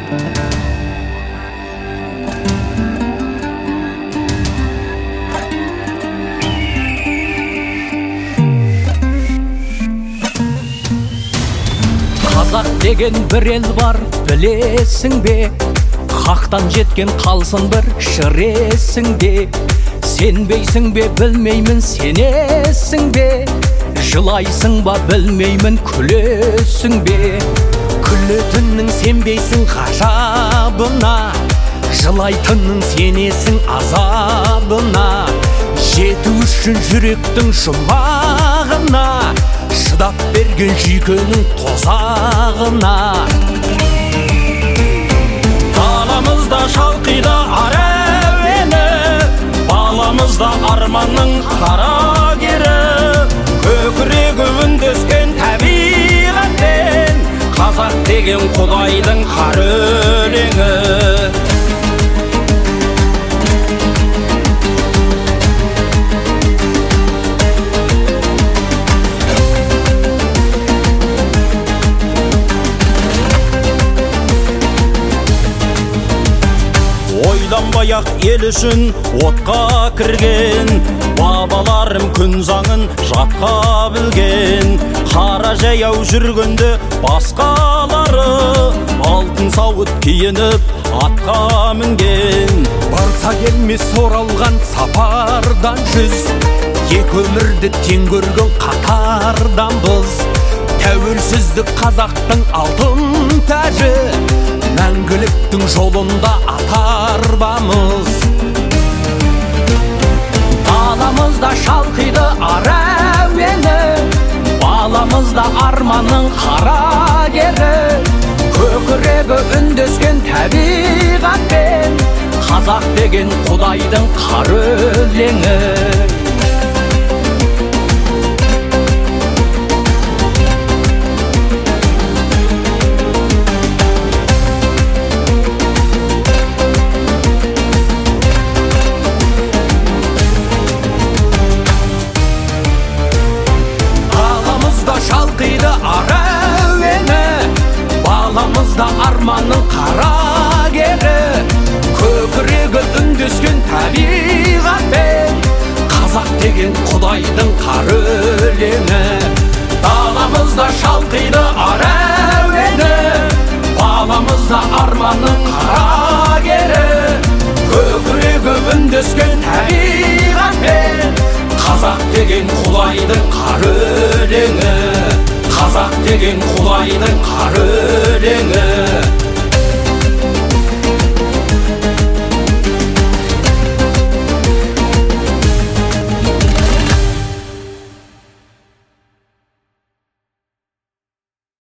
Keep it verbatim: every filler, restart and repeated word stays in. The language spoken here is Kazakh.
Қазақ деген бір ел бар, білесің бе? Хақтан жеткен қалсын бір шіресің бе? Сенбейсің бе, білмеймін, сенесің бе? Жылайсың ба, білмеймін, күлесің бе? Күлетіннің сенбейсің ғажабына, жылайтынның сенесің азабына. Жету үшін жүректің жұмағына, шыдап берген жүйкенің тозағына. Даламызда шалқиды ар әуені, баламызда арманның қарагері. Көкірегі үндескен табиғатпен, қазақ деген құдайдың қар өлеңі. Ойланбай-ақ ел үшін отқа кірген, бабаларым күн заңын жатқа білген. Қара жаяу жүргенде басқалары алтын сауыт киініп атқа мінген. Барса келмес оралған сапардан жүз, екі өмірді тең көрген қатарданбыз. Тәуелсіздік қазақтың алтын тәжі, мәңгіліктің жолында атарбамыз. Даламызда шалқиды ар әуені, баламызда арманның қарагері. Көкірегі үндескен табиғатпен, қазақ деген құдайдың қар өлеңі. Шалқиды ар әуені, баламызда арманның қарагері. Көкірегі үндескен табиғатпен, қазақ деген құдайдың қар өлеңі. Даламызда шалқиды ар әуені, баламызда арманның қарагері. Көкірегі үндескен табиғатпен, қазақ деген құдайдың қар өлеңі. Қазақ деген құдайдың қар өлеңі.